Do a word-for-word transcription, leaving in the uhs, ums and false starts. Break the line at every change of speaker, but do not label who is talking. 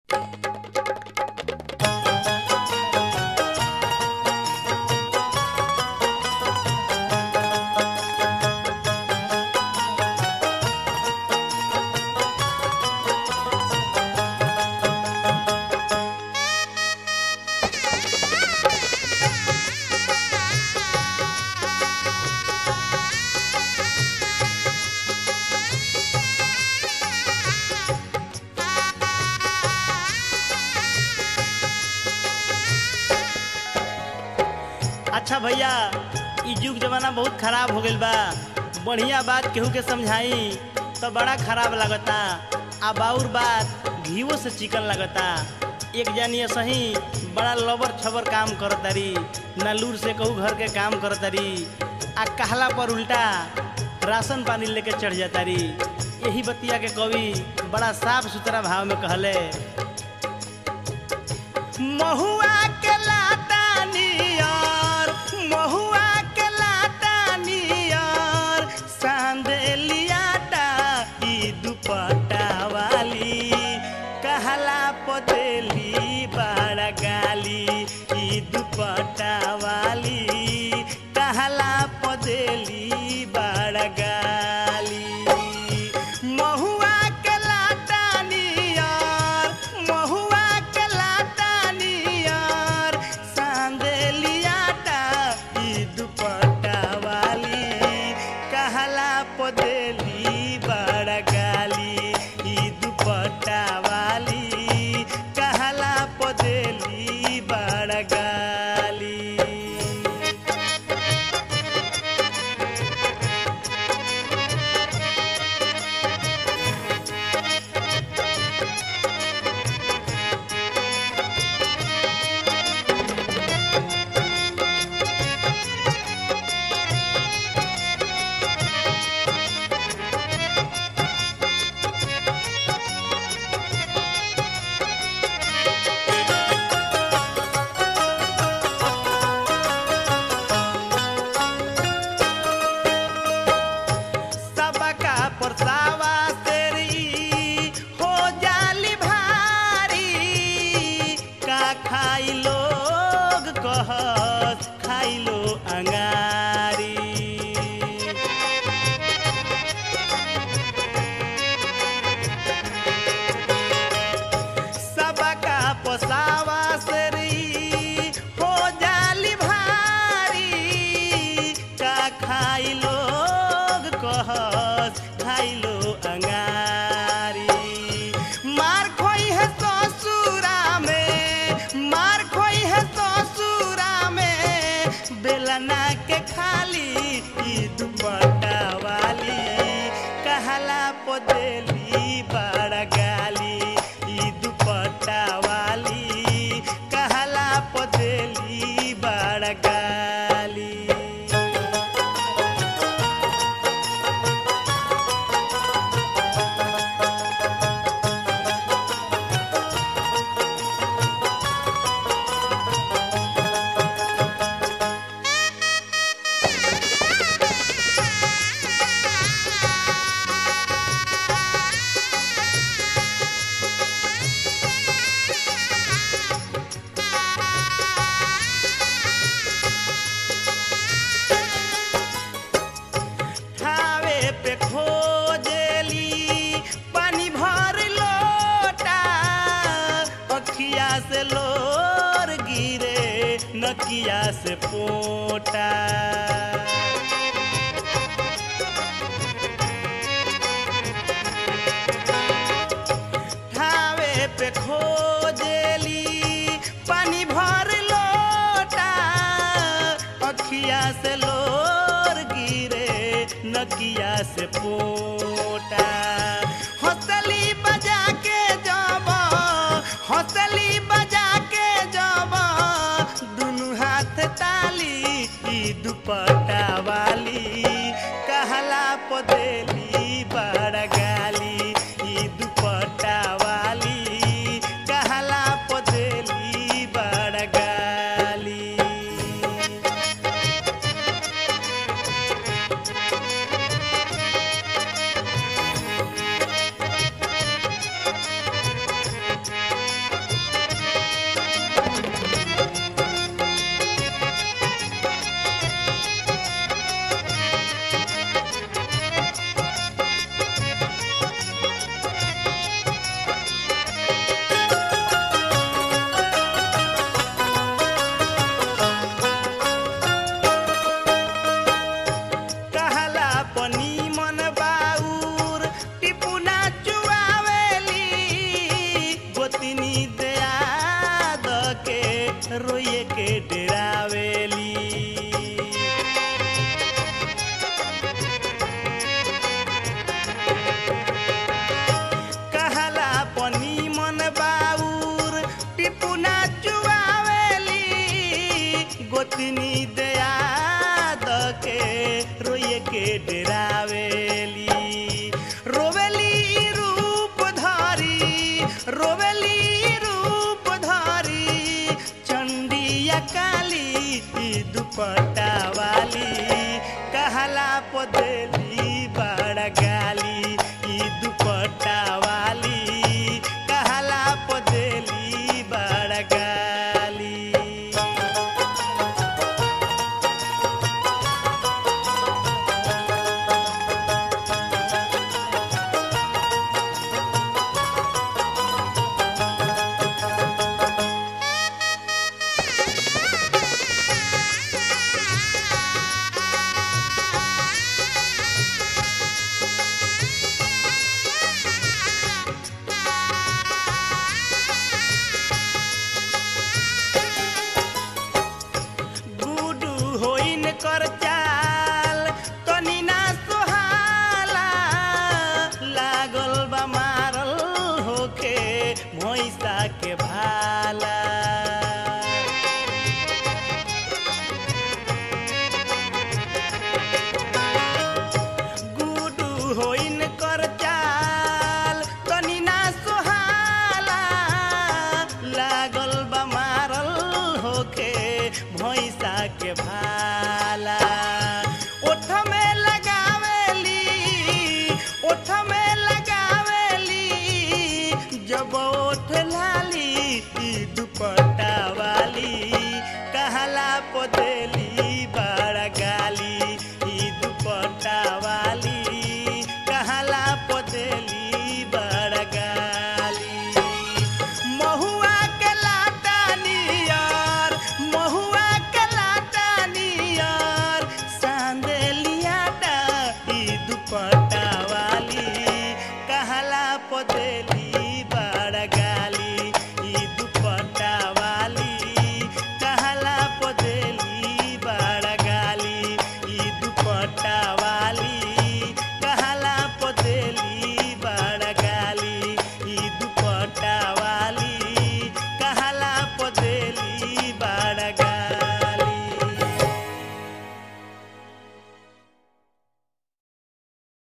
अच्छा भैया, इ युग जमाना बहुत खराब हो गइल बा। बढ़िया बात केहू के समझाई तो बड़ा खराब लगता, आ बाउर बात घीवो से चिकन लगता। एक जानी सही बड़ा लबर छबर काम करतारी, ना लूर से कहू घर के काम करतारी, आ कहला पर उल्टा राशन पानी लेके चढ़ जातारी। यही बतिया के कवि बड़ा साफ सुथरा भाव में कहले, महुआ के लाता नियर, महुआ के लाता नियर, सांदेलियाटा ई दुपट्टा वाली, कहला पदेली बड़ा गाली, ई दुपट्टा वाली, कहला पदेली बड़ा गाली। महुआ के लाता नियर, महुआ के लाता नियर, सांदेलियाटा ई दुपट्टा वाली, कहला पदेली बड़ा गाली, ई दुपट्टा वाली, कहला पदेली बड़ा गाली। सबका परसावा तेरी हो जाली भारी, का खाई लोग कहत खाई लो अंगारी। सबका पसावा तेरी हो जाली भारी, का खाई लोग कहत खाई लो अंगारी। मार खोई है ससुरा में, मार खोई है ससुरा में, बेलना के खाली ई दुपट्टा वाली, कहला पदेली बड़ा गाली, ई दुपट्टा वाली, कहला पदेली बड़ा गाली। ठावे पे खोजेली पानी भर लोटा, अखिया से लोर गिरे नकिया से पोटा। ठावे पे खोजेली पानी भर लोटा, अखिया से लोर गिरे नकिया से पोटा। हौसली बजा के जाबा, हौसली बजा के जाबा, दुनु हाथ ताली ई दुपट्टा वाली, कहला पदेली बड़ा गाली, ई दुपट्टा वाली, कहला पदेली बड़ा गाली। गोतनी दया दके रोए के डरावेली रोवेली रूप धारी रोवेली रूप धारी चंडिया काली दुपट्टा वाली कहला पदेली बड़ा गाली दुपट्टा वाली कहला पदेली बड़ा गाली। कर चाल तनी ना सुहाला लागल बा मारल होके भैंसा के भाला गुडू होइन कर चाल तनी ना सुहाला लागल बा मारल होके भैंसा के भाला ओठ में लगावेली ओठ में लगावेली जब ओठ लाली दुपट्टा वाली कहला पदेली बड़ा गाली दुपट्टा वाली कहला पदेली बड़ा गाली। महुआ के लाटा नियर महुआ के लाटा नियर सांदेलिया दुपट्टा वाली कहला पदेली बड़ा गाली दुपट्टा वाली कहला पदेली बड़ा गाली दुपट्टा वाली कहला पदेली बड़ा गाली दुपट्टा वाली कहला पदेली बड़ा गाली।